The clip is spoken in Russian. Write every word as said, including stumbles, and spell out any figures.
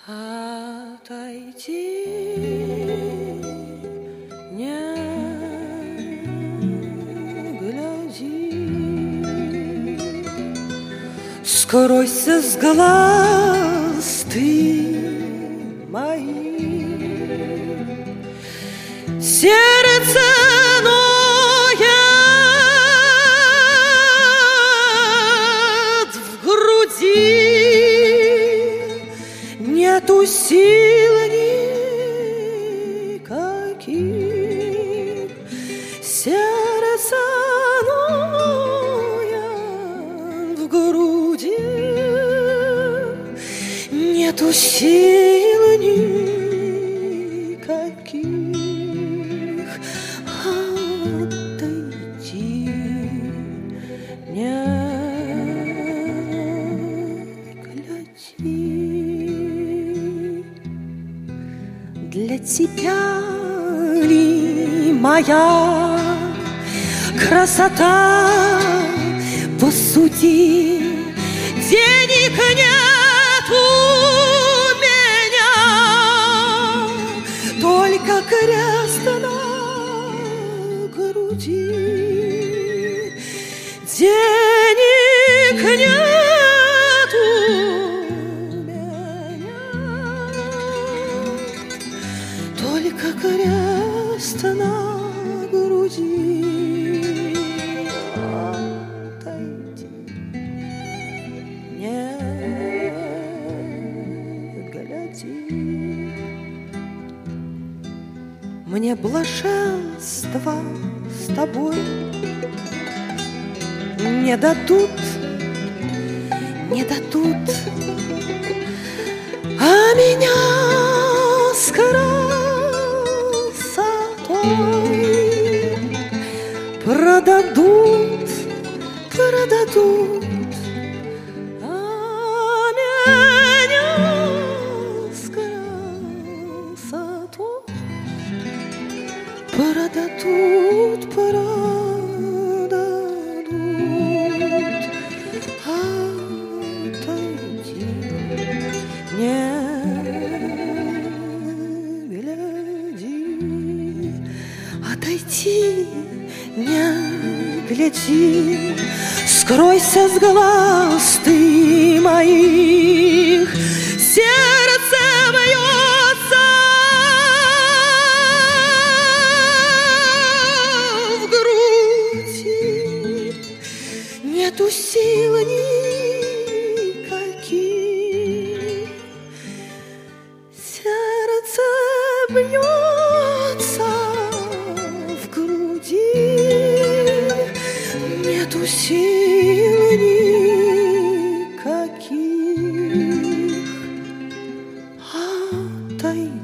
Отойти, не гляди, скройся с глаз ты моих. Сердце ноет в груди, нету сил никаких. Сердце ноет в груди, нету сил никаких. Отойти, не гляди. Для тебя ли моя красота? Посуди, денег нет у меня, только крест на груди. Денег нет у меня, только крест на груди. Отойди, не гляди. Мне блаженства с тобой не дадут, не дадут, а меня с красотой продадут, продадут, а меня с красотой продадут, продадут. Отойди, не гляди. Отойди, не гляди. Скройся с глаз ты моих. Сердце бьется в груди, нету сил никаких. Сердце бьется в груди, нету сил никаких. Отойди.